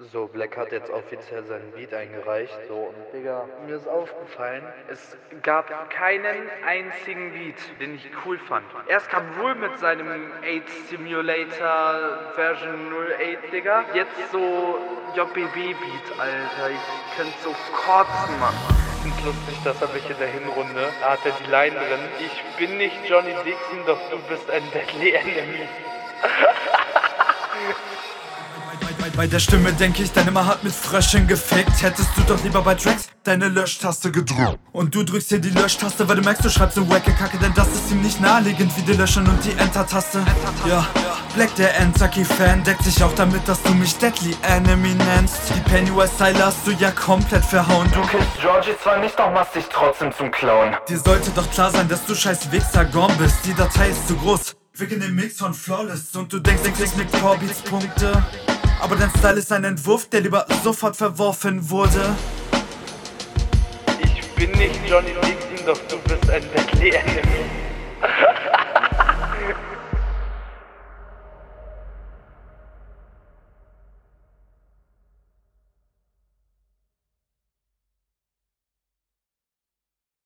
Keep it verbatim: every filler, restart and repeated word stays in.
So, Black hat jetzt offiziell seinen Beat eingereicht. So, und Digga, mir ist aufgefallen, es gab keinen einzigen Beat, den ich cool fand. Erst kam Rule mit seinem Aid Simulator Version null acht, Digga. Jetzt so J B B-Beat, Alter. Ich könnte so kotzen, Mann. Ich find's lustig, dass er mich in der Hinrunde, da hat er die Line drin: Ich bin nicht Johnny Dixon, doch du bist ein Deadly Enemy. Bei der Stimme denk ich, deine Immer hat mit Fröschen gefickt. Hättest du doch lieber bei Tracks deine Löschtaste gedrückt. Und du drückst hier die Löschtaste, weil du merkst, du schreibst eine wacke Kacke. Denn das ist ihm nicht naheliegend wie die Löschen und die Enter-Taste. Ja, Black, der Entucky-Fan, deckt sich auch damit, dass du mich Deadly Enemy nennst. Die Pennywise-Style hast du ja komplett verhauen. Du killst Georgie zwar nicht, doch machst dich trotzdem zum Clown. Dir sollte doch klar sein, dass du scheiß Wichser gone bist. Die Datei ist zu groß, wegen dem Mix von Flawless. Und du denkst, denkst mit Corbeats Punkte. Aber dein Style ist ein Entwurf, der lieber sofort verworfen wurde. Ich bin nicht Johnny Dixon, doch du bist ein Deadly Enemy.